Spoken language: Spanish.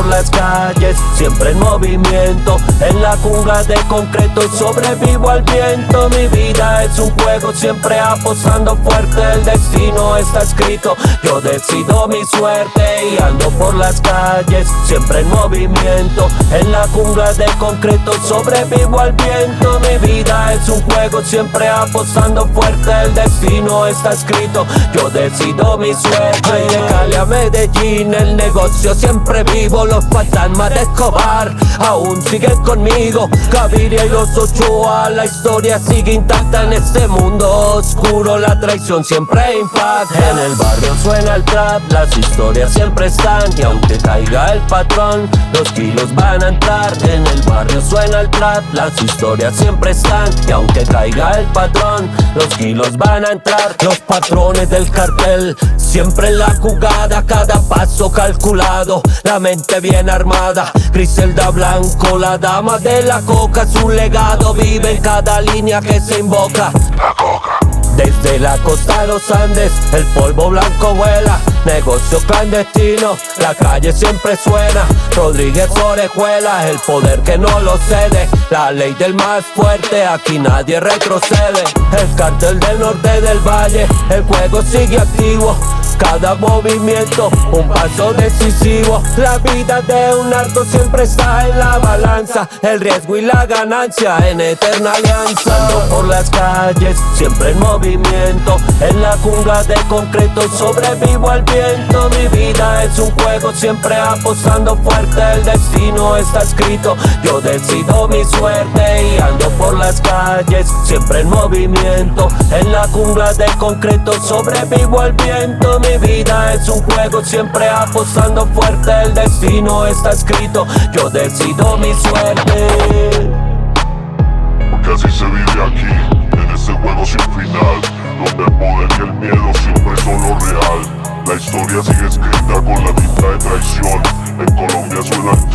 las calles, siempre en movimiento, en la jungla de concreto y sobrevivo al viento. Mi vida es un juego, siempre apostando fuerte, el destino está escrito, yo decido mi suerte y ando por las calles, siempre en movimiento, en la jungla de concreto, sobrevivo al viento. Mi vida es un juego, siempre apostando fuerte, el destino está escrito, yo decido mi suerte. Ay, de Cali a Medellín, el negocio siempre vivo, los fantasmas de Escobar aún siguen conmigo, Gaviria y los Ochoa, la historia sigue intacta en este mundo oscuro, la traición siempre impacta. En el barrio suena el trap, las historias siempre están, y aunque caiga el patrón, los kilos van a entrar. En el barrio suena el trap, las historias siempre están, y aunque caiga el patrón, los kilos van a entrar. Los patrones del cartel, siempre en la jugada, cada paso calculado, la mente bien armada. Griselda Blanco, la dama de la coca, su legado vive en cada línea que se invoca. La coca. Desde la costa de los Andes, el polvo blanco vuela, negocio clandestino, la calle siempre suena. Rodríguez Orejuela, el poder que no lo cede, la ley del más fuerte, aquí nadie retrocede. El cartel del norte del valle, el juego sigue activo, cada movimiento un paso decisivo. La vida de un narco siempre está en la balanza, el riesgo y la ganancia en eterna alianza. Ando por las calles, siempre en movimiento, en la jungla de concreto y sobrevivo al viento. Mi vida es un juego, siempre apostando fuerte, el destino está escrito, yo decido mi suerte y ando por las calles, siempre en movimiento, en la jungla de concreto, sobrevivo al viento. Mi vida es un juego, siempre apostando fuerte, el destino está escrito, yo decido mi suerte. Porque así se vive aquí, en ese juego sin final, donde el poder y el miedo siempre son lo real. La historia sigue escrita con la tinta de traición. En Colombia suena el